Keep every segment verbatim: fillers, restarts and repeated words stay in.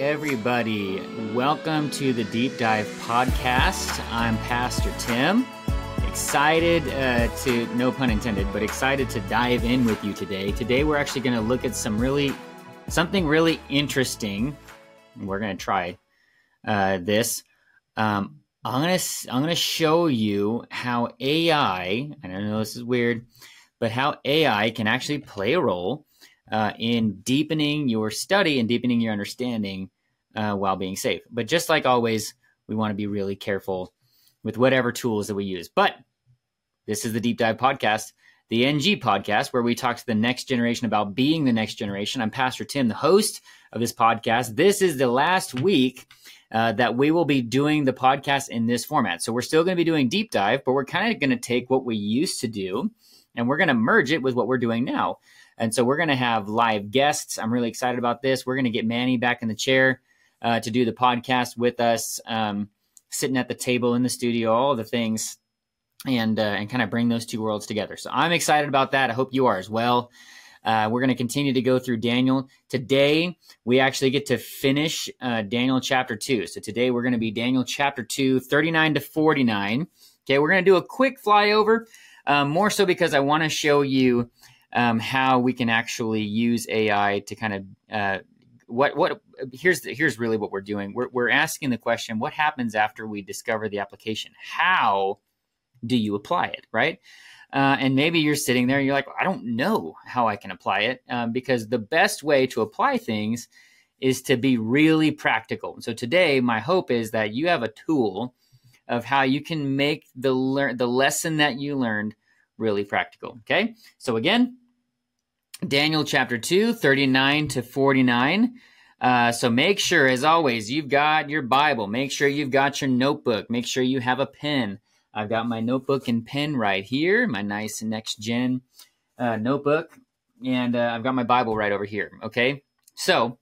everybody. Welcome to the Deep Dive Podcast. I'm Pastor Tim. Excited uh, to, no pun intended, but excited to dive in with you today. Today we're actually going to look at some really, something really interesting. We're going to try uh, this. Um, I'm going to I'm going to show you how A I, I don't know this is weird, but how A I can actually play a role uh, in deepening your study and deepening your understanding uh, while being safe. But just like always, we want to be really careful with whatever tools that we use. But this is the Deep Dive Podcast, the N G podcast, where we talk to the next generation about being the next generation. I'm Pastor Tim, the host of this podcast. This is the last week Uh, that we will be doing the podcast in this format. So we're still going to be doing deep dive, but we're kind of going to take what we used to do and we're going to merge it with what we're doing now. And so we're going to have live guests. I'm really excited about this. We're going to get Manny back in the chair uh, to do the podcast with us, um, sitting at the table in the studio, all the things, and uh, and kind of bring those two worlds together. So I'm excited about that. I hope you are as well. Uh, we're going to continue to go through Daniel. Today, we actually get to finish uh, Daniel chapter two. So today, we're going to be Daniel chapter two, thirty-nine to forty-nine. Okay, we're going to do a quick flyover, um, more so because I want to show you um, how we can actually use A I to kind of, uh, what, what, here's, the, here's really what we're doing. We're, we're asking the question, what happens after we discover the application? How do you apply it, right? Uh, and maybe you're sitting there and you're like, I don't know how I can apply it, um, because the best way to apply things is to be really practical. So today, my hope is that you have a tool of how you can make the learn the lesson that you learned really practical. Okay. So again, Daniel chapter two, thirty-nine to forty-nine. Uh, so make sure, as always, you've got your Bible. Make sure you've got your notebook. Make sure you have a pen. I've got my notebook and pen right here, my nice next gen uh, notebook, and uh, I've got my Bible right over here, okay? So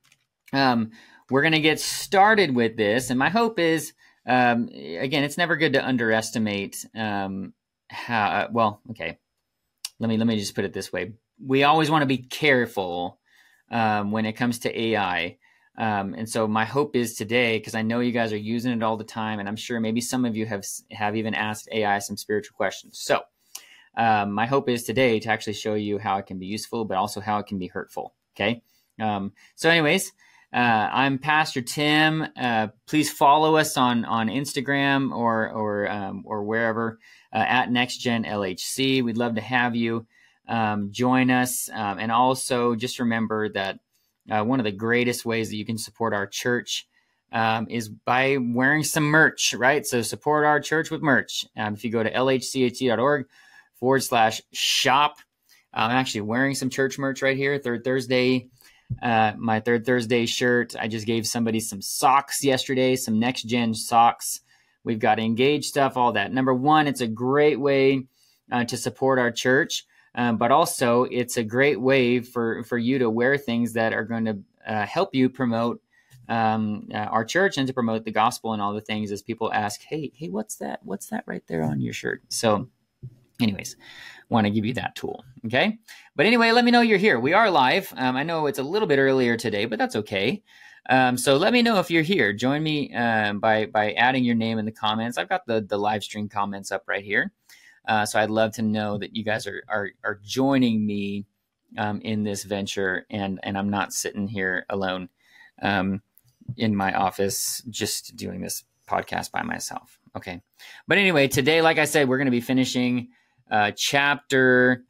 um, we're going to get started with this, and my hope is, um, again, it's never good to underestimate um, how, uh, well, okay, let me, let me just put it this way. We always want to be careful um, when it comes to A I. Um, and so my hope is today, because I know you guys are using it all the time, and I'm sure maybe some of you have have even asked A I some spiritual questions. So um, my hope is today to actually show you how it can be useful, but also how it can be hurtful. Okay. Um, so anyways, uh, I'm Pastor Tim. Uh, please follow us on on Instagram or or um, or wherever uh, at NextGen L H C. We'd love to have you um, join us, um, and also just remember that. Uh, one of the greatest ways that you can support our church um, is by wearing some merch, right? So support our church with merch. Um, if you go to lhcat.org forward slash shop, I'm actually wearing some church merch right here. Third Thursday, uh, my Third Thursday shirt. I just gave somebody some socks yesterday, some next gen socks. We've got engaged stuff, all that. Number one, it's a great way uh, to support our church. Um, but also, it's a great way for, for you to wear things that are going to uh, help you promote um, uh, our church and to promote the gospel and all the things as people ask, hey, hey, what's that? What's that right there on your shirt? So anyways, want to give you that tool, okay? But anyway, let me know you're here. We are live. Um, I know it's a little bit earlier today, but that's okay. Um, so let me know if you're here. Join me um, by by adding your name in the comments. I've got the, the live stream comments up right here. Uh, so I'd love to know that you guys are are, are joining me um, in this venture, and and I'm not sitting here alone um, in my office just doing this podcast by myself. Okay, but anyway, today, like I said, we're going to be finishing uh, chapter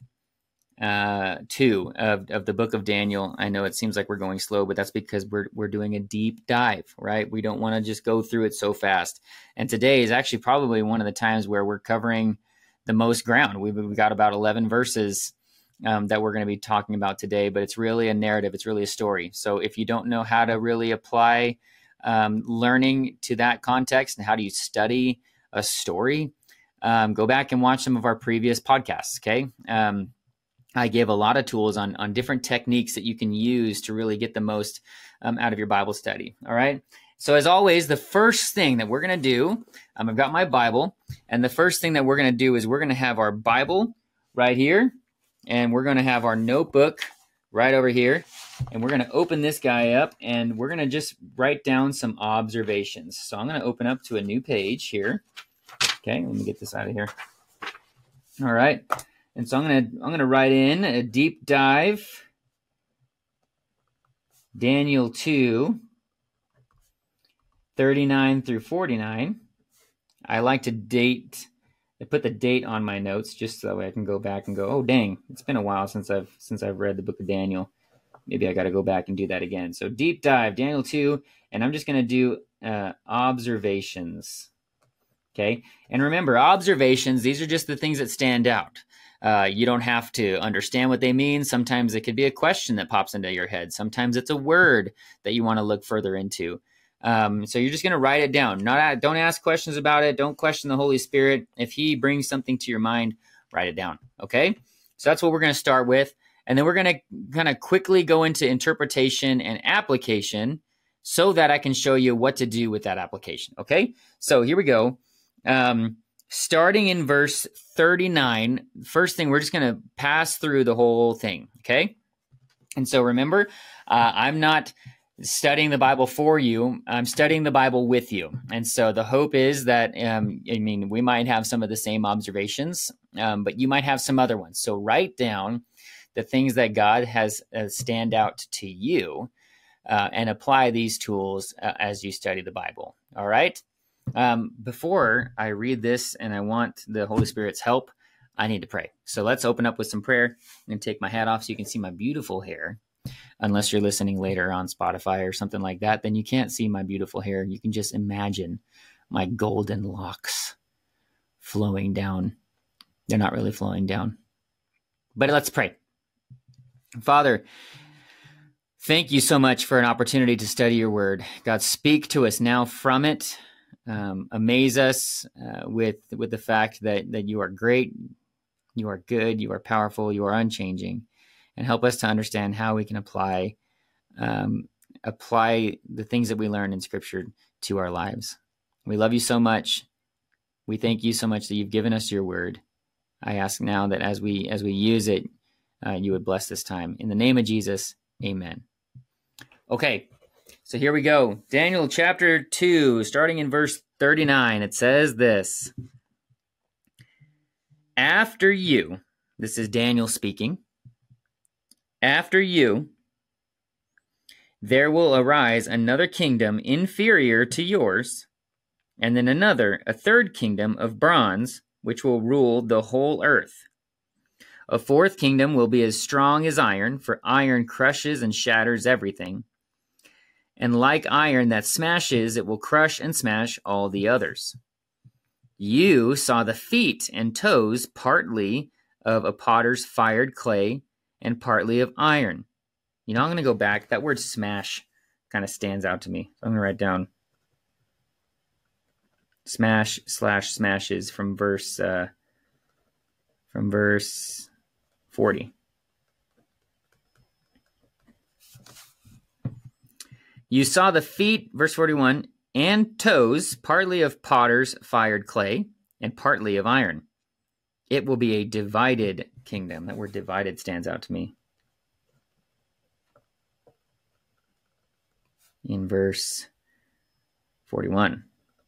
uh, two of of the book of Daniel. I know it seems like we're going slow, but that's because we're we're doing a deep dive, right? We don't want to just go through it so fast. And today is actually probably one of the times where we're covering the most ground. We've, we've got about eleven verses um, that we're going to be talking about today, but it's really a narrative. It's really a story. So if you don't know how to really apply um, learning to that context and how do you study a story, um, go back and watch some of our previous podcasts. Okay. Um, I gave a lot of tools on, on different techniques that you can use to really get the most um, out of your Bible study. All right. So as always, the first thing that we're going to do, um, I've got my Bible, and the first thing that we're going to do is we're going to have our Bible right here, and we're going to have our notebook right over here. And we're going to open this guy up, and we're going to just write down some observations. So I'm going to open up to a new page here. Okay, let me get this out of here. All right. And so I'm going to I'm going to write in a deep dive, Daniel two, thirty-nine through forty-nine. I like to date, I put the date on my notes just so that way I can go back and go, oh, dang, it's been a while since I've since I've read the book of Daniel. Maybe I got to go back and do that again. So deep dive, Daniel two, and I'm just going to do uh, observations. Okay, and remember, observations, these are just the things that stand out. Uh, you don't have to understand what they mean. Sometimes it could be a question that pops into your head. Sometimes it's a word that you want to look further into. Um, so you're just going to write it down. Not don't ask questions about it. Don't question the Holy Spirit. If he brings something to your mind, write it down. Okay, so that's what we're going to start with. And then we're going to kind of quickly go into interpretation and application so that I can show you what to do with that application. Okay, so here we go. Um, starting in verse thirty-nine, first thing, we're just going to pass through the whole thing. Okay, and so remember, uh, I'm not studying the Bible for you. I'm studying the Bible with you. And so the hope is that, um, I mean, we might have some of the same observations, um, but you might have some other ones. So write down the things that God has uh, stand out to you, uh, and apply these tools uh, as you study the Bible. All right. Um, before I read this and I want the Holy Spirit's help, I need to pray. So let's open up with some prayer and take my hat off so you can see my beautiful hair. Unless you're listening later on Spotify or something like that, then you can't see my beautiful hair. You can just imagine my golden locks flowing down. They're not really flowing down. But let's pray. Father, thank you so much for an opportunity to study your word. God, speak to us now from it. Um, amaze us uh, with, with the fact that, that you are great, you are good, you are powerful, you are unchanging. And help us to understand how we can apply um, apply the things that we learn in Scripture to our lives. We love you so much. We thank you so much that you've given us your word. I ask now that as we as we use it, uh, you would bless this time. In the name of Jesus, amen. Okay, so here we go. Daniel chapter two, starting in verse thirty-nine, it says this. After you, this is Daniel speaking, after you, there will arise another kingdom inferior to yours, and then another, a third kingdom of bronze, which will rule the whole earth. A fourth kingdom will be as strong as iron, for iron crushes and shatters everything. And like iron that smashes, it will crush and smash all the others. You saw the feet and toes partly of a potter's fired clay, and partly of iron. You know, I'm going to go back. That word smash kind of stands out to me. So I'm going to write down smash slash smashes from verse uh, from verse forty. You saw the feet, verse forty-one, and toes, partly of potter's fired clay, and partly of iron. It will be a divided kingdom. That word divided stands out to me. In verse forty-one.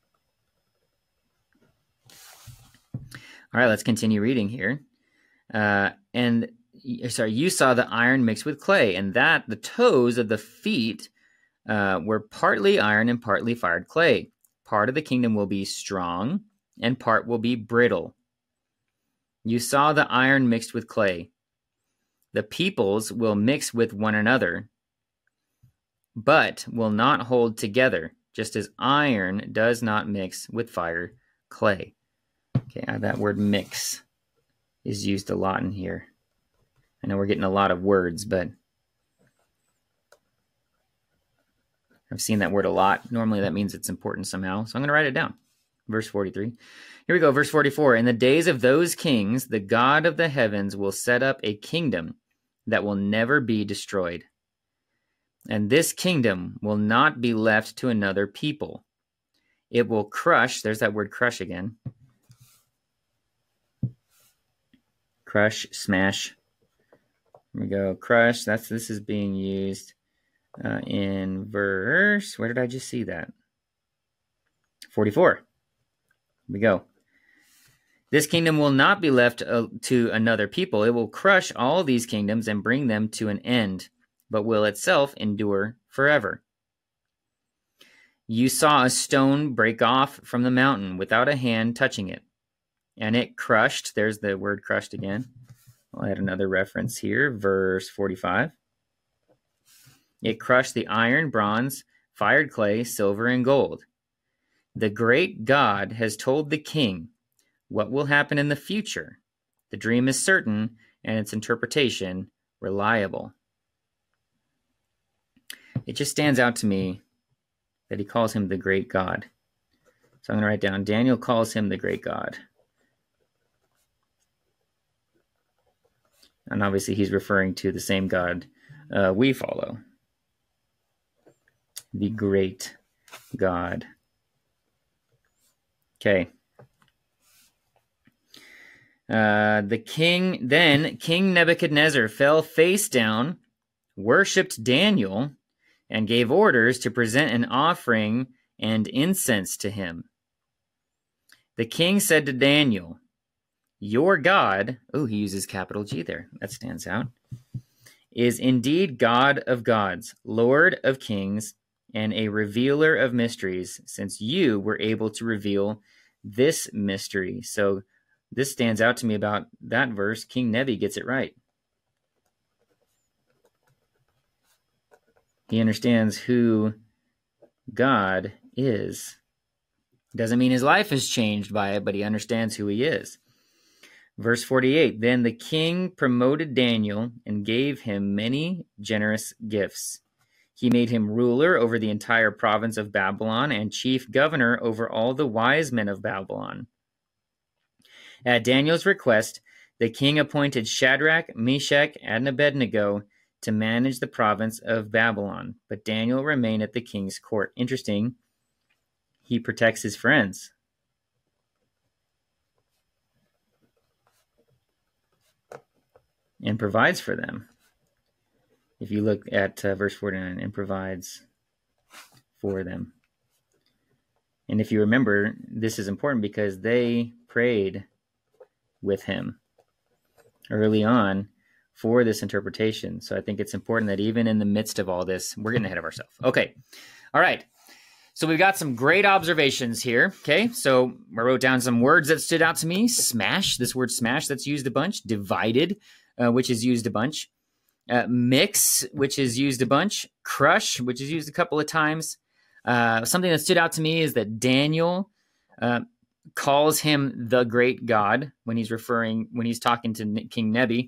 All right, let's continue reading here. Uh, and, sorry, you saw the iron mixed with clay, and that the toes of the feet uh, were partly iron and partly fired clay. Part of the kingdom will be strong, and part will be brittle. You saw the iron mixed with clay. The peoples will mix with one another, but will not hold together, just as iron does not mix with fire clay. Okay, that word mix is used a lot in here. I know we're getting a lot of words, but I've seen that word a lot. Normally that means it's important somehow, so I'm going to write it down. Verse forty-three. Here we go, verse forty-four. In the days of those kings, the God of the heavens will set up a kingdom that will never be destroyed. And this kingdom will not be left to another people. It will crush, there's that word crush again. Crush, smash. Here we go. Crush. That's this is being used uh, in verse. Where did I just see that? forty-four. Here we go. This kingdom will not be left uh, to another people. It will crush all these kingdoms and bring them to an end, but will itself endure forever. You saw a stone break off from the mountain without a hand touching it, and it crushed. There's the word crushed again. I'll add another reference here, verse forty-five. It crushed the iron, bronze, fired clay, silver, and gold. The great God has told the king what will happen in the future. The dream is certain, and its interpretation reliable. It just stands out to me that he calls him the great God. So I'm going to write down, Daniel calls him the great God. And obviously he's referring to the same God uh, we follow. The great God. Okay. Uh, the king, then King Nebuchadnezzar fell face down, worshipped Daniel, and gave orders to present an offering and incense to him. The king said to Daniel, your God, oh, he uses capital G there, that stands out, is indeed God of gods, Lord of kings, and a revealer of mysteries, since you were able to reveal this mystery. So this stands out to me about that verse. King Nebi gets it right. He understands who God is. Doesn't mean his life has changed by it, but he understands who he is. Verse forty-eight, then the king promoted Daniel and gave him many generous gifts. He made him ruler over the entire province of Babylon and chief governor over all the wise men of Babylon. At Daniel's request, the king appointed Shadrach, Meshach, and Abednego to manage the province of Babylon, but Daniel remained at the king's court. Interesting, he protects his friends. And provides for them. If you look at uh, verse forty-nine, and provides for them. And if you remember, this is important because they prayed with him early on for this interpretation. So I think it's important that even in the midst of all this, we're getting ahead of ourselves. Okay. All right. So we've got some great observations here. Okay. So I wrote down some words that stood out to me. Smash, this word smash that's used a bunch. Divided, uh, which is used a bunch. Uh, mix, which is used a bunch. Crush, which is used a couple of times. Uh, something that stood out to me is that Daniel uh, calls him the great God when he's referring, when he's talking to King Nebi.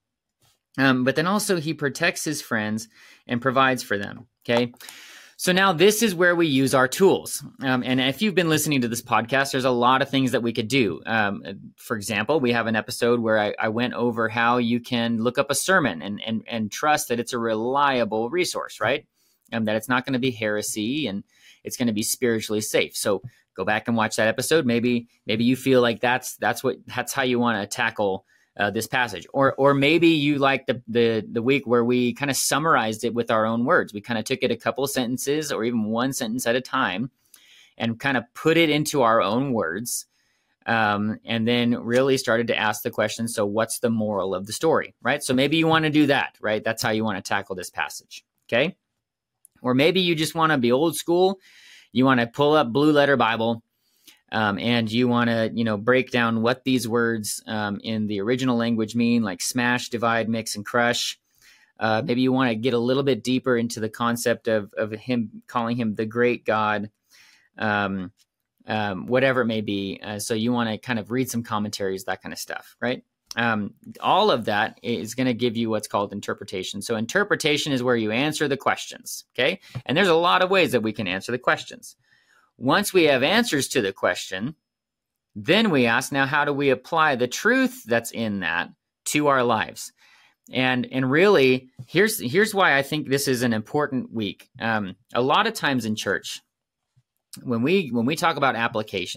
Um, but then also he protects his friends and provides for them. Okay. So now this is where we use our tools. Um, and if you've been listening to this podcast, there's a lot of things that we could do. Um, for example, we have an episode where I, I went over how you can look up a sermon and, and, and trust that it's a reliable resource, right? Um, that it's not going to be heresy and it's going to be spiritually safe. So go back and watch that episode. Maybe, maybe you feel like that's, that's what, that's how you want to tackle Uh, this passage, or or maybe you like the the the week where we kind of summarized it with our own words. We kind of took it a couple of sentences, or even one sentence at a time, and kind of put it into our own words, um, and then really started to ask the question: so, what's the moral of the story, right? So maybe you want to do that, right? That's how you want to tackle this passage, okay? Or maybe you just want to be old school. You want to pull up Blue Letter Bible. Um, and you want to, you know, break down what these words um, in the original language mean, like smash, divide, mix, and crush. Uh, maybe you want to get a little bit deeper into the concept of of him calling him the great God, um, um, whatever it may be. Uh, so you want to kind of read some commentaries, that kind of stuff, right? Um, all of that is going to give you what's called interpretation. So interpretation is where you answer the questions, okay? And there's a lot of ways that we can answer the questions. Once we have answers to the question, then we ask, now, how do we apply the truth that's in that to our lives? And and really, here's here's why I think this is an important week. Um, a lot of times in church, when we when we talk about applications,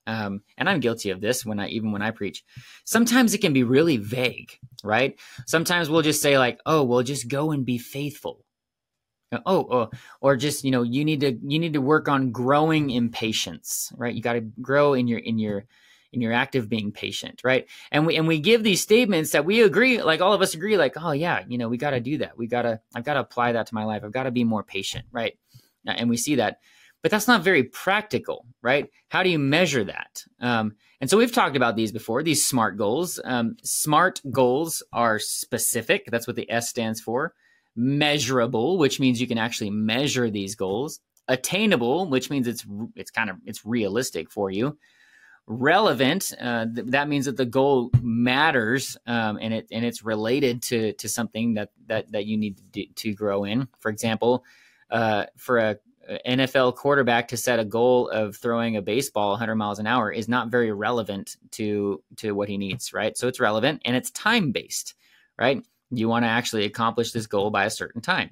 um, and I'm guilty of this when I even when I preach, sometimes it can be really vague, right? Sometimes we'll just say like, oh, well, just go and be faithful. Oh, oh, or just, you know, you need to you need to work on growing in patience, right? You got to grow in your in your in your act of being patient, right? And we and we give these statements that we agree, like all of us agree, like, oh yeah, you know, we got to do that. We got to I've got to apply that to my life. I've got to be more patient, right? And we see that, but that's not very practical, right? How do you measure that? Um, and so we've talked about these before. These SMART goals. Um, SMART goals are specific. That's what the S stands for. Measurable, which means you can actually measure these goals. Attainable, which means it's it's kind of it's realistic for you. Relevant, uh, th- that means that the goal matters, um, and it and it's related to to something that that that you need to, do, to grow in. For example, uh, for a, a N F L quarterback to set a goal of throwing a baseball one hundred miles an hour is not very relevant to to what he needs, right? So it's relevant and it's time based, right? You want to actually accomplish this goal by a certain time.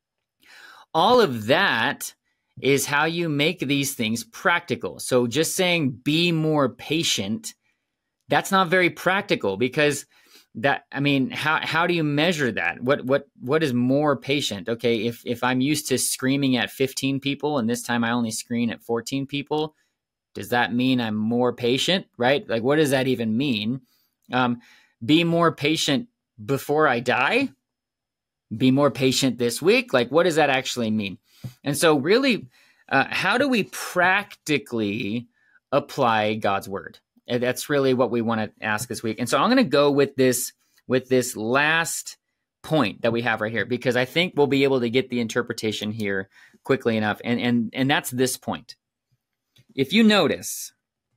All of that is how you make these things practical. So just saying be more patient, that's not very practical because that, I mean, how how do you measure that? What what what is more patient? Okay, if if I'm used to screaming at fifteen people and this time I only scream at fourteen people, does that mean I'm more patient, right? Like, what does that even mean? Um, be more patient before I die? Be more patient this week? Like, what does that actually mean? And so really, uh, how do we practically apply God's word? And that's really what we want to ask this week. And so I'm going to go with this, with this last point that we have right here, because I think we'll be able to get the interpretation here quickly enough. And, and, and that's this point. If you notice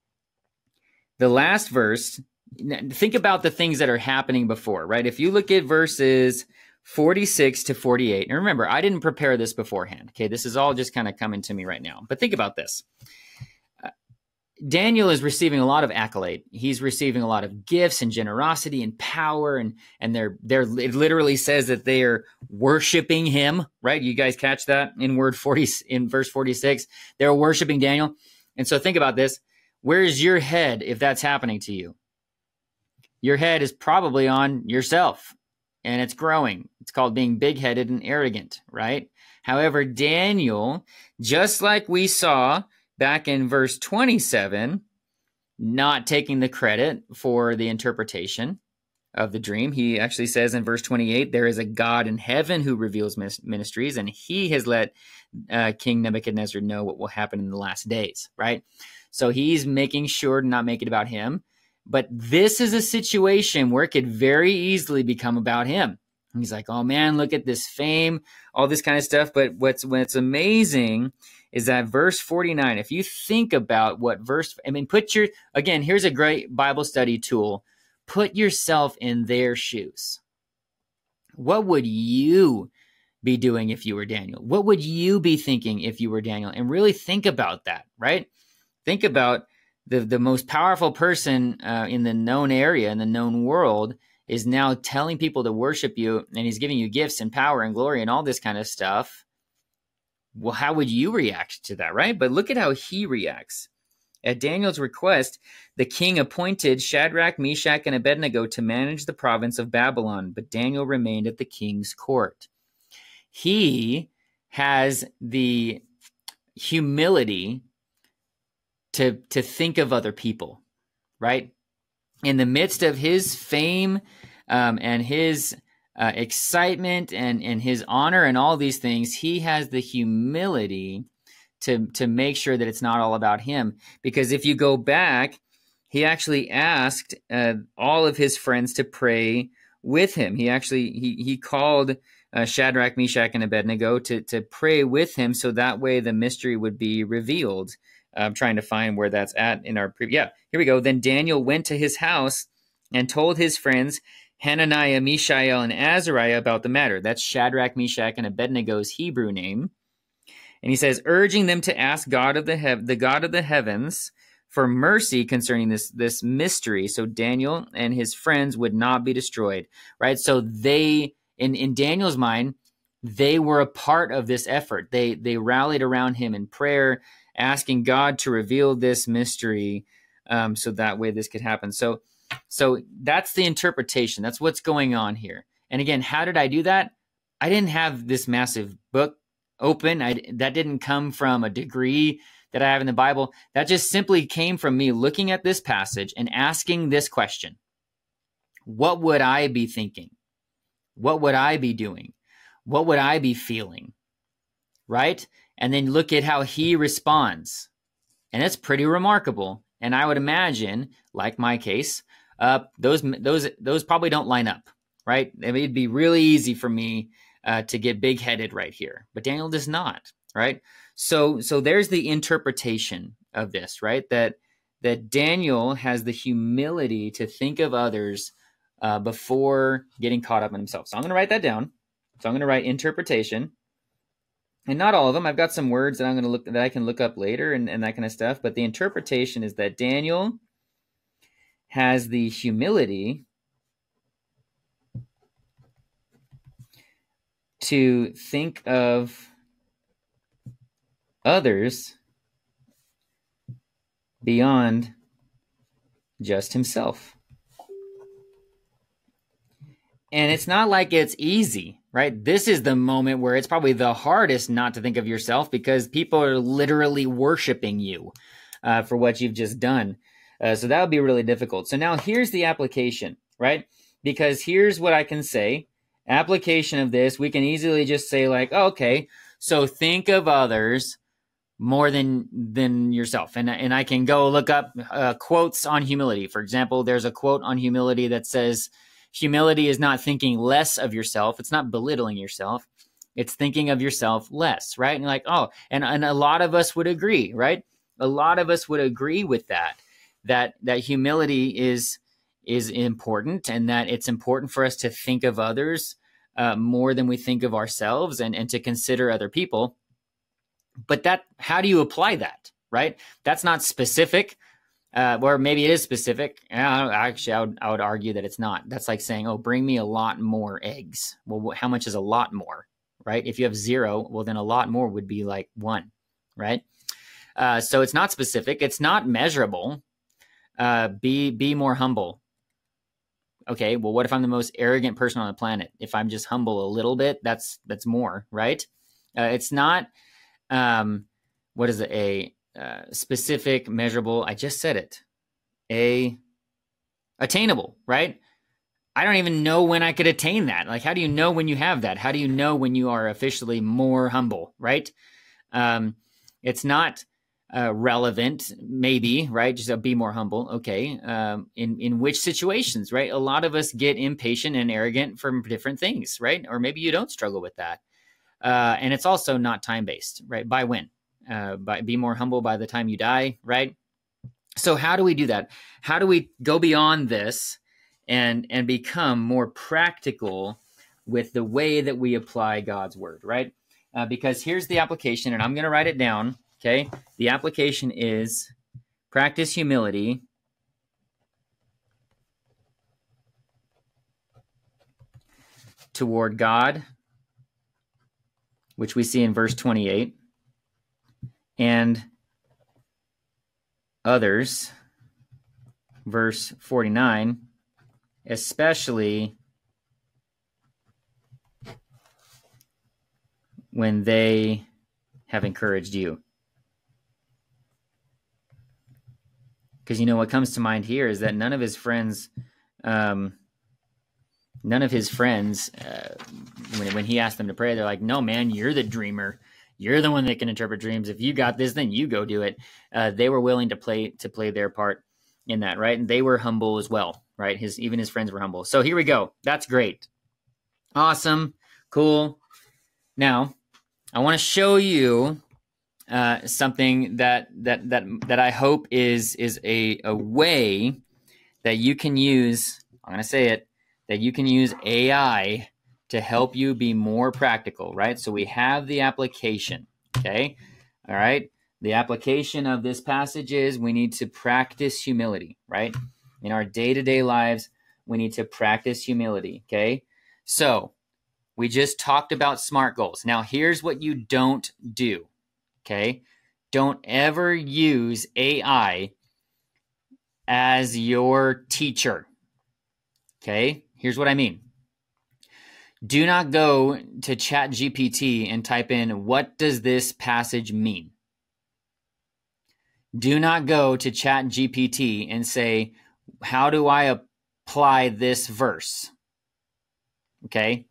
the last verse, think about the things that are happening before, right? If you look at verses forty-six to forty-eight, and remember, I didn't prepare this beforehand. Okay, this is all just kind of coming to me right now. But think about this. Uh, Daniel is receiving a lot of accolade. He's receiving a lot of gifts and generosity and power, and and they're they're it literally says that they are worshiping him, right? You guys catch that in word forty in verse forty-six? They're worshiping Daniel. And so think about this. Where's your head if that's happening to you? Your head is probably on yourself, and it's growing. It's called being big-headed and arrogant, right? However, Daniel, just like we saw back in verse twenty-seven, not taking the credit for the interpretation of the dream. He actually says in verse twenty-eight, there is a God in heaven who reveals ministries, and he has let uh, King Nebuchadnezzar know what will happen in the last days, right? So he's making sure to not make it about him. But this is a situation where it could very easily become about him. He's like, oh man, look at this fame, all this kind of stuff. But what's what's amazing is that verse forty-nine, if you think about what verse, I mean, put your, again, here's a great Bible study tool. Put yourself in their shoes. What would you be doing if you were Daniel? What would you be thinking if you were Daniel? And really think about that, right? Think about The, the most powerful person uh, in the known area, in the known world, is now telling people to worship you, and he's giving you gifts and power and glory and all this kind of stuff. Well, how would you react to that, right? But look at how he reacts. At Daniel's request, the king appointed Shadrach, Meshach, and Abednego to manage the province of Babylon, but Daniel remained at the king's court. He has the humility to to think of other people, right? In the midst of his fame um, and his uh, excitement and, and his honor and all these things, he has the humility to, to make sure that it's not all about him. Because if you go back, he actually asked uh, all of his friends to pray with him. He actually, he, he called uh, Shadrach, Meshach, and Abednego to, to pray with him so that way the mystery would be revealed. I'm trying to find where that's at in our pre- yeah, here we go. Then Daniel went to his house and told his friends Hananiah, Mishael, and Azariah about the matter. That's Shadrach, Meshach, and Abednego's Hebrew name. And he says, urging them to ask God of the hev- the God of the heavens for mercy concerning this this mystery, so Daniel and his friends would not be destroyed. Right? So they, in in Daniel's mind, they were a part of this effort. They they rallied around him in prayer, asking God to reveal this mystery Um, so that way this could happen. So, so that's the interpretation. That's what's going on here. And again, how did I do that? I didn't have this massive book open. I, that didn't come from a degree that I have in the Bible. That just simply came from me looking at this passage and asking this question. What would I be thinking? What would I be doing? What would I be feeling? Right? And then look at how he responds. And it's pretty remarkable. And I would imagine, like my case, uh, those those those probably don't line up, right? I mean, it'd be really easy for me uh, to get big-headed right here. But Daniel does not, right? So so there's the interpretation of this, right? That, that Daniel has the humility to think of others Uh, before getting caught up in himself. So I'm going to write that down. So I'm going to write interpretation, and not all of them. I've got some words that I'm going to look that I can look up later and, and that kind of stuff. But the interpretation is that Daniel has the humility to think of others beyond just himself. And it's not like it's easy, right? This is the moment where it's probably the hardest not to think of yourself, because people are literally worshiping you uh, for what you've just done. Uh, so that would be really difficult. So now here's the application, right? Because here's what I can say. Application of this, we can easily just say like, oh, okay, so think of others more than than yourself. And, and I can go look up uh, quotes on humility. For example, there's a quote on humility that says, humility is not thinking less of yourself. It's not belittling yourself. It's thinking of yourself less, right? And you're like, oh, and, and a lot of us would agree, right? A lot of us would agree with that, that, that humility is, is important, and that it's important for us to think of others uh, more than we think of ourselves, and, and to consider other people. But that, how do you apply that, right? That's not specific. Uh, or maybe it is specific. Uh, actually, I would, I would argue that it's not. That's like saying, oh, bring me a lot more eggs. Well, how much is a lot more, right? If you have zero, well, then a lot more would be like one, right? Uh, so it's not specific. It's not measurable. Uh, be, be more humble. Okay, well, what if I'm the most arrogant person on the planet? If I'm just humble a little bit, that's, that's more, right? Uh, it's not, um, what is it, a... Uh, specific, measurable. I just said it. A attainable, right? I don't even know when I could attain that. Like, how do you know when you have that? How do you know when you are officially more humble, right? Um, it's not uh, relevant, maybe, right? Just uh, be more humble. Okay. Um, in, in which situations, right? A lot of us get impatient and arrogant from different things, right? Or maybe you don't struggle with that. Uh, and it's also not time-based, right? By when? Uh, by, be more humble by the time you die, right? So how do we do that? How do we go beyond this and and become more practical with the way that we apply God's word, right? Uh, because here's the application, and I'm going to write it down, okay? The application is practice humility toward God, which we see in verse twenty-eight, and others, verse forty-nine, especially when they have encouraged you. Because, you know, what comes to mind here is that none of his friends, um, none of his friends, uh, when, when he asked them to pray, they're like, no, man, you're the dreamer. You're the one that can interpret dreams. If you got this, then you go do it. Uh, they were willing to play to play their part in that, right? And they were humble as well, right? His even his friends were humble. So here we go. That's great. Awesome. Cool. Now, I want to show you uh, something that that that that I hope is is a, a way that you can use. I'm going to say it, that you can use A I to help you be more practical, right? So we have the application, okay? All right. The application of this passage is we need to practice humility, right? In our day-to-day lives, we need to practice humility, okay? So we just talked about SMART goals. Now, here's what you don't do, okay? Don't ever use A I as your teacher. Okay, here's what I mean. Do not go to ChatGPT and type in, what does this passage mean? Do not go to ChatGPT and say, how do I apply this verse? Okay?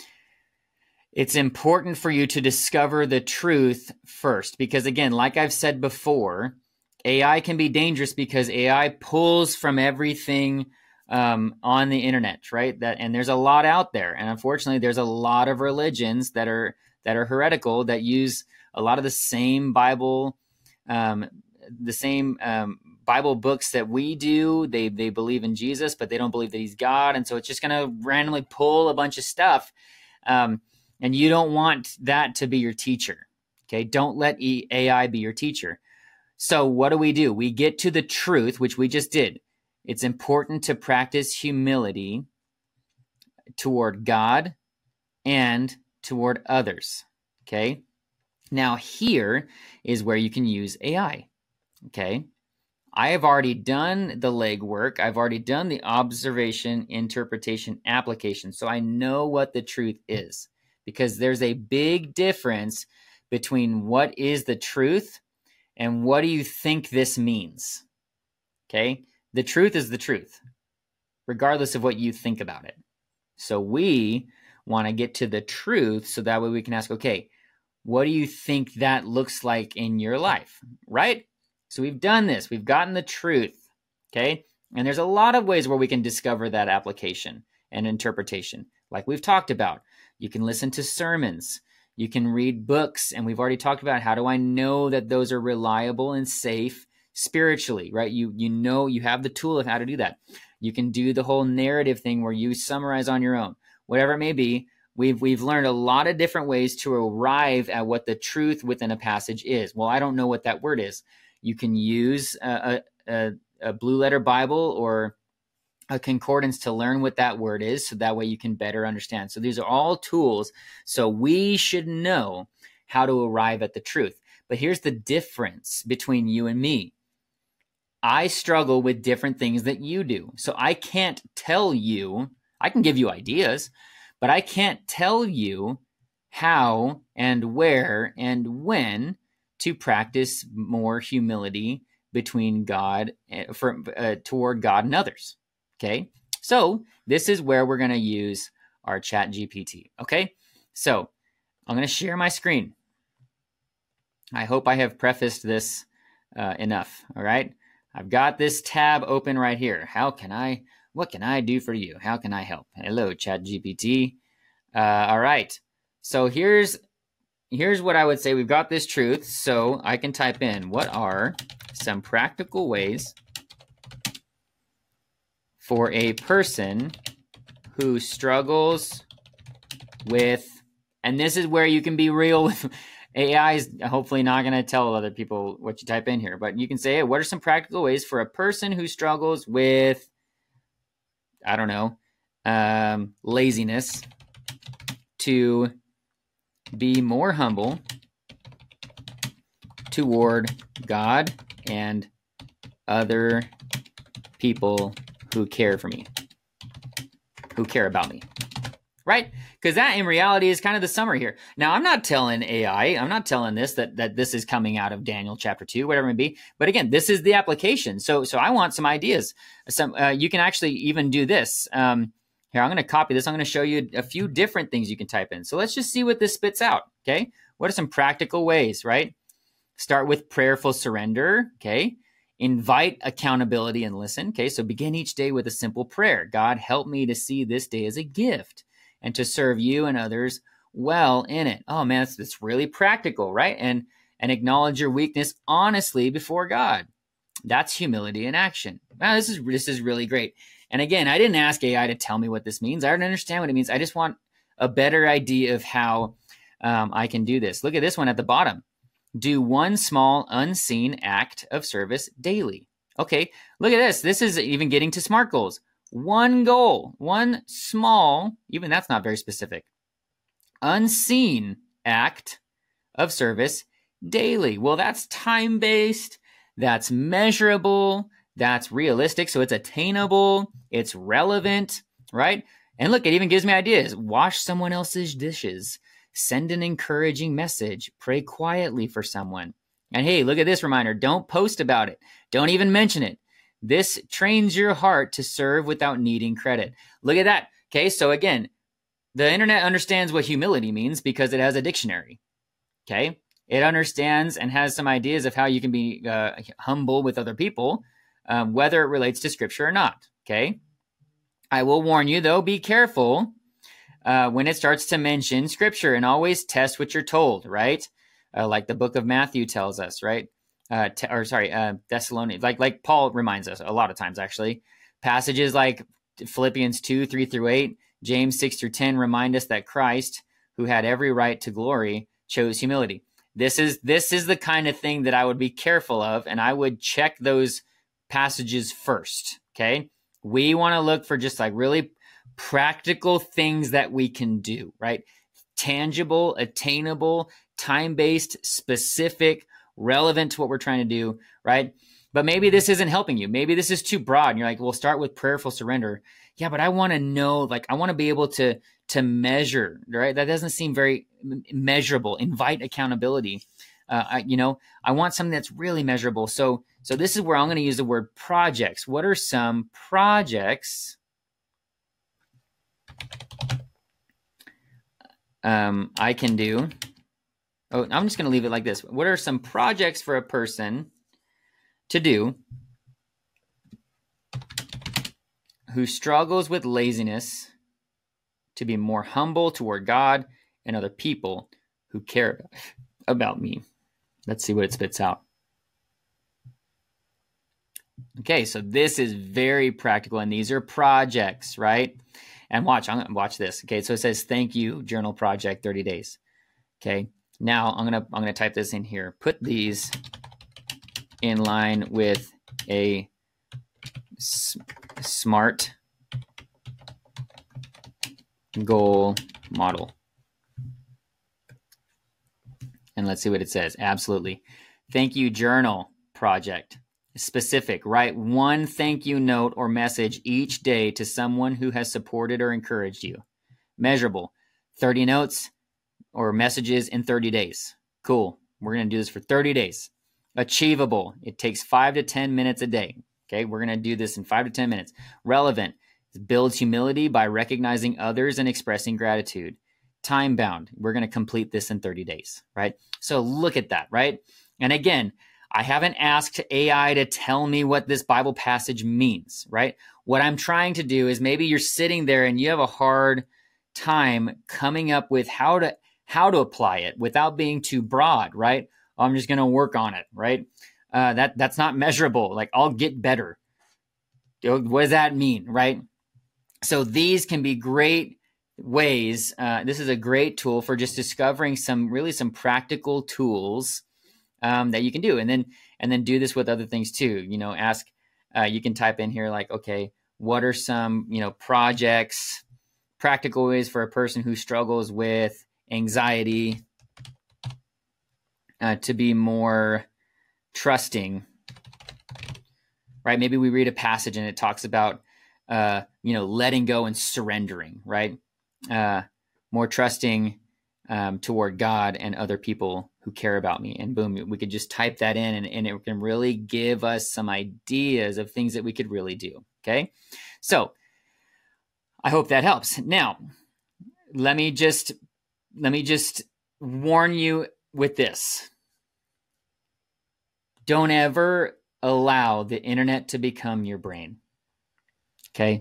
It's important for you to discover the truth first, because again, like I've said before, A I can be dangerous because A I pulls from everything um, on the internet, right? That and there's a lot out there, and unfortunately, there's a lot of religions that are that are heretical that use a lot of the same Bible, um, the same um, Bible books that we do. They they believe in Jesus, but they don't believe that He's God, and so it's just going to randomly pull a bunch of stuff. Um, And you don't want that to be your teacher, okay? Don't let A I be your teacher. So what do we do? We get to the truth, which we just did. It's important to practice humility toward God and toward others, okay? Now here is where you can use A I, okay? I have already done the legwork. I've already done the observation, interpretation, application. So I know what the truth is. Because there's a big difference between what is the truth and what do you think this means. Okay? The truth is the truth, regardless of what you think about it. So we want to get to the truth so that way we can ask, okay, what do you think that looks like in your life? Right? So we've done this. We've gotten the truth. Okay? And there's a lot of ways where we can discover that application and interpretation, like we've talked about. You can listen to sermons. You can read books. And we've already talked about how do I know that those are reliable and safe spiritually, right? You you know, you have the tool of how to do that. You can do the whole narrative thing where you summarize on your own. Whatever it may be, we've we've learned a lot of different ways to arrive at what the truth within a passage is. Well, I don't know what that word is. You can use a, a, a Blue Letter Bible or a concordance to learn what that word is, so that way you can better understand. So these are all tools. So we should know how to arrive at the truth. But here's the difference between you and me. I struggle with different things that you do. So I can't tell you, I can give you ideas, but I can't tell you how and where and when to practice more humility between God, for, uh, toward God and others. Okay, so this is where we're going to use our ChatGPT. Okay, so I'm going to share my screen. I hope I have prefaced this uh, enough. All right, I've got this tab open right here. How can I, what can I do for you? How can I help? Hello, ChatGPT. Uh, all right, so here's, here's what I would say. We've got this truth, so I can type in, what are some practical ways for a person who struggles with, and this is where you can be real with, A I is hopefully not going to tell other people what you type in here, but you can say, hey, what are some practical ways for a person who struggles with, I don't know, um, laziness to be more humble toward God and other people who care for me, who care about me, right? Because that in reality is kind of the summary here. Now, I'm not telling A I, I'm not telling this that, that this is coming out of Daniel chapter two, whatever it may be. But again, this is the application. So so I want some ideas. Some uh, you can actually even do this. Um, here, I'm going to copy this. I'm going to show you a few different things you can type in. So let's just see what this spits out, okay? What are some practical ways, right? Start with prayerful surrender, okay? Invite accountability and listen. Okay, so begin each day with a simple prayer. God, help me to see this day as a gift and to serve you and others well in it. Oh man, that's, that's really practical, right? And and acknowledge your weakness honestly before God. That's humility in action. Wow, this is this is really great. And again, I didn't ask A I to tell me what this means. I don't understand what it means. I just want a better idea of how um, I can do this. Look at this one at the bottom. Do one small unseen act of service daily. Okay, look at this. This is even getting to SMART goals. One goal, one small, even that's not very specific, unseen act of service daily. Well, that's time-based, that's measurable, that's realistic. So it's attainable, it's relevant, right? And look, it even gives me ideas. Wash someone else's dishes, send an encouraging message, pray quietly for someone. And hey, look at this reminder. Don't post about it. Don't even mention it. This trains your heart to serve without needing credit. Look at that. Okay, so again, the internet understands what humility means because it has a dictionary. Okay, it understands and has some ideas of how you can be uh, humble with other people, um, whether it relates to scripture or not. Okay, I will warn you though, be careful uh, when it starts to mention scripture, and always test what you're told, right? Uh, like the book of Matthew tells us, right? Uh, te- or sorry, uh, Thessalonians, like like Paul reminds us a lot of times, actually. Passages like Philippians two, three through eight, James six through ten remind us that Christ, who had every right to glory, chose humility. This is this is the kind of thing that I would be careful of, and I would check those passages first, okay? We want to look for just like really practical things that we can do, right? Tangible, attainable, time-based, specific, relevant to what we're trying to do, right? But maybe this isn't helping you. Maybe this is too broad. And you're like, we'll start with prayerful surrender. Yeah, but I want to know, like, I want to be able to, to measure, right? That doesn't seem very measurable. Invite accountability. Uh, I, you know, I want something that's really measurable. So, so this is where I'm going to use the word projects. What are some projects um, I can do? Oh, I'm just going to leave it like this. What are some projects for a person to do who struggles with laziness to be more humble toward God and other people who care about me? Let's see what it spits out. Okay, so this is very practical, and these are projects, right? And watch, I'm gonna watch this. Okay, so it says, thank you, journal project, thirty days. Okay, now I'm gonna I'm gonna type this in here. Put these in line with a s- SMART goal model. And let's see what it says. Absolutely. Thank you journal project. Specific. Write one thank you note or message each day to someone who has supported or encouraged you. Measurable. thirty notes or messages in thirty days. Cool. We're going to do this for thirty days. Achievable. It takes five to ten minutes a day. Okay. We're going to do this in five to ten minutes. Relevant. It builds humility by recognizing others and expressing gratitude. Time bound. We're going to complete this in thirty days, right? So look at that, right? And again, I haven't asked A I to tell me what this Bible passage means, right? What I'm trying to do is, maybe you're sitting there and you have a hard time coming up with how to how to apply it without being too broad, right? I'm just going to work on it, right? Uh, that that's not measurable. Like, I'll get better. What does that mean, right? So these can be great ways. Uh, this is a great tool for just discovering some really some practical tools um, that you can do, and then and then do this with other things too. You know, ask. Uh, you can type in here like, okay, what are some you know projects, practical ways for a person who struggles with anxiety uh, to be more trusting, right? Maybe we read a passage and it talks about uh, you know letting go and surrendering, right? Uh, more trusting um, toward God and other people who care about me. And boom, we could just type that in, and, and it can really give us some ideas of things that we could really do. Okay. So I hope that helps. Now, let me just, let me just warn you with this. Don't ever allow the internet to become your brain. Okay.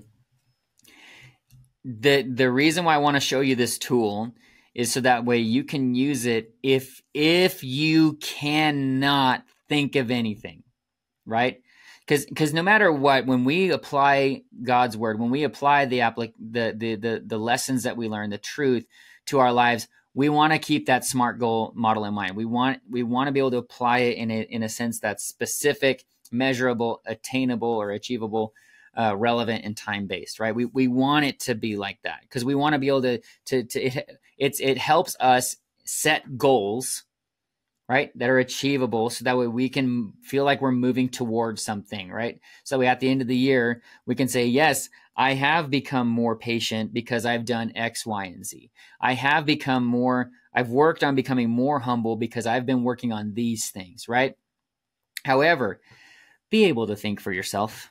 The the reason why I want to show you this tool is so that way you can use it if if you cannot think of anything, right? Because because no matter what, when we apply God's word, when we apply the applic the, the the the lessons that we learn, the truth to our lives, we want to keep that SMART goal model in mind. We want we want to be able to apply it in a in a sense that's specific, measurable, attainable, or achievable. Uh, relevant and time-based, right? We we want it to be like that because we want to be able to to to it, it's it helps us set goals right? That are achievable. So that way we can feel like we're moving towards something, right? So we, at the end of the year, we can say, yes, I have become more patient because I've done X, Y, and Z. I have become more, I've worked on becoming more humble because I've been working on these things, right? However, be able to think for yourself.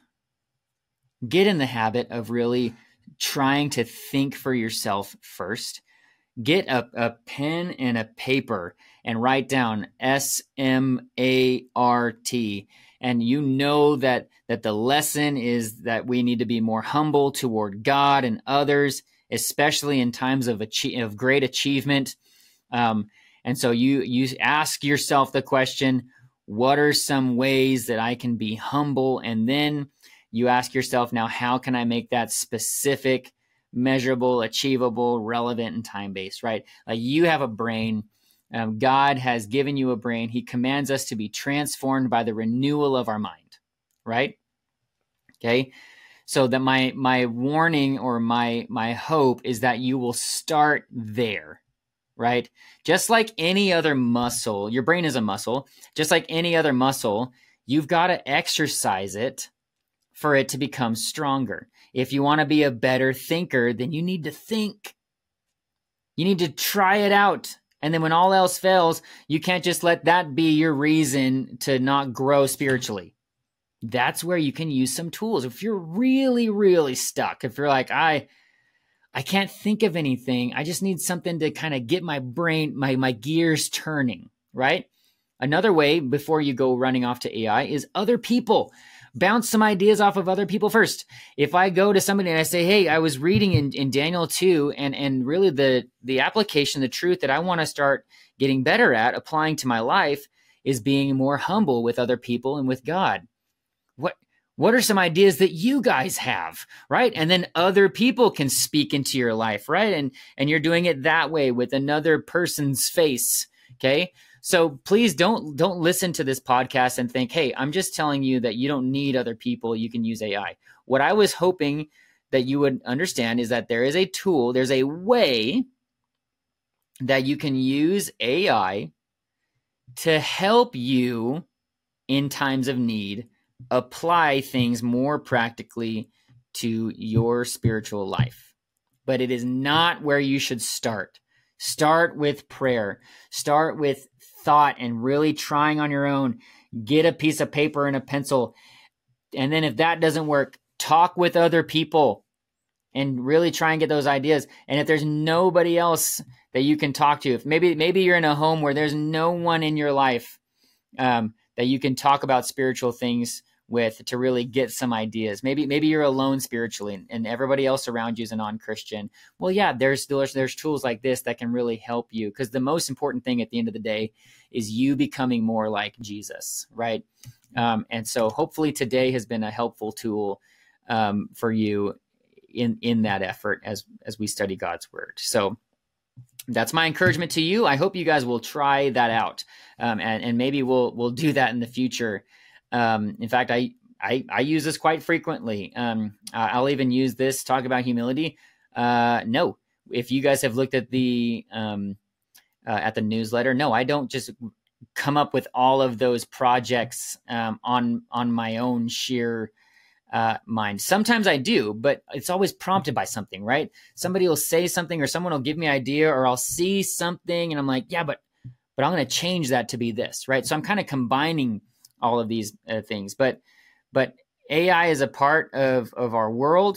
Get in the habit of really trying to think for yourself first. Get a, a pen and a paper and write down S M A R T. And you know that, that the lesson is that we need to be more humble toward God and others, especially in times of, achieve, of great achievement. Um, and so you, you ask yourself the question, what are some ways that I can be humble? And then you ask yourself, now, how can I make that specific, measurable, achievable, relevant, and time-based, right? Like you have a brain. Um, God has given you a brain. He commands us to be transformed by the renewal of our mind, right? Okay. So that my, my warning or my, my hope is that you will start there, right? Just like any other muscle, your brain is a muscle, just like any other muscle, you've got to exercise it for it to become stronger. If you want to be a better thinker, then you need to think. You need to try it out. And then when all else fails, you can't just let that be your reason to not grow spiritually. That's where you can use some tools. If you're really, really stuck, if you're like, I I can't think of anything, I just need something to kind of get my brain, my, my gears turning, right? Another way before you go running off to A I is other people. Bounce some ideas off of other people first. If I go to somebody and I say, hey, I was reading in, in Daniel two, and, and really the, the application, the truth that I want to start getting better at applying to my life is being more humble with other people and with God. What, what are some ideas that you guys have, right? And then other people can speak into your life, right? And, and you're doing it that way with another person's face, okay? So please don't don't listen to this podcast and think, hey, I'm just telling you that you don't need other people. You can use A I. What I was hoping that you would understand is that there is a tool, there's a way that you can use A I to help you in times of need apply things more practically to your spiritual life. But it is not where you should start. Start with prayer. Start with thought and really trying on your own. Get a piece of paper and a pencil. And then if that doesn't work, talk with other people and really try and get those ideas. And if there's nobody else that you can talk to, if maybe maybe you're in a home where there's no one in your life um, that you can talk about spiritual things with to really get some ideas. Maybe maybe you're alone spiritually and everybody else around you is a non-Christian. Well, yeah, there's there's, there's tools like this that can really help you, because the most important thing at the end of the day is you becoming more like Jesus, right? Um, and so hopefully today has been a helpful tool um, for you in in that effort as as we study God's word. So that's my encouragement to you. I hope you guys will try that out, um, and and maybe we'll we'll do that in the future. Um, in fact, I, I, I use this quite frequently. Um, I'll even use this, talk about humility. Uh, no, if you guys have looked at the, um, uh, at the newsletter, no, I don't just come up with all of those projects, um, on, on my own sheer, uh, mind. Sometimes I do, but it's always prompted by something, right? Somebody will say something or someone will give me an idea, or I'll see something and I'm like, yeah, but, but I'm going to change that to be this, right? So I'm kind of combining all of these uh, things, but but A I is a part of of our world,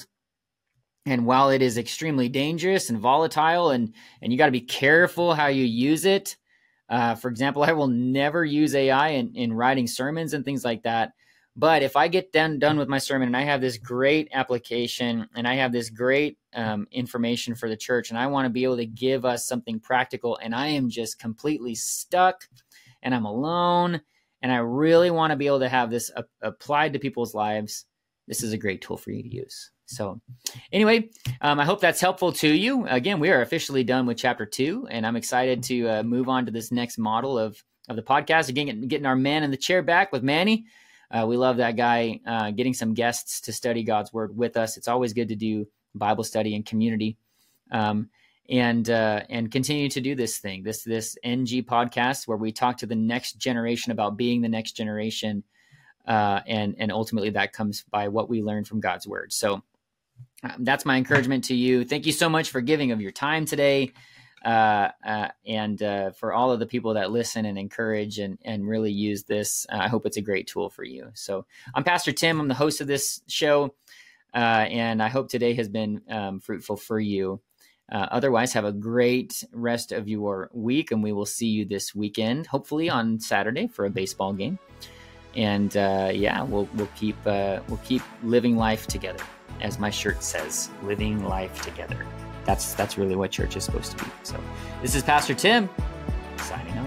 and while it is extremely dangerous and volatile, and and you got to be careful how you use it. Uh, for example, I will never use A I in, in writing sermons and things like that. But if I get done done with my sermon and I have this great application and I have this great um, information for the church, and I want to be able to give us something practical, and I am just completely stuck, and I'm alone, and I really want to be able to have this uh, applied to people's lives, this is a great tool for you to use. So anyway, um, I hope that's helpful to you. Again, we are officially done with chapter two, and I'm excited to uh, move on to this next model of, of the podcast. Again, getting, getting our man in the chair back with Manny. Uh, we love that guy, uh, getting some guests to study God's word with us. It's always good to do Bible study and community. Um, and uh, and continue to do this thing, this this N G podcast, where we talk to the next generation about being the next generation, uh, and and ultimately that comes by what we learn from God's word. So um, that's my encouragement to you. Thank you so much for giving of your time today, uh, uh, and uh, for all of the people that listen and encourage and and really use this. Uh, I hope it's a great tool for you. So I'm Pastor Tim. I'm the host of this show, uh, and I hope today has been um, fruitful for you. Uh, otherwise, have a great rest of your week, and we will see you this weekend, hopefully on Saturday for a baseball game. And uh, yeah, we'll we'll keep uh, we'll keep living life together, as my shirt says, living life together. That's that's really what church is supposed to be. So, this is Pastor Tim signing off.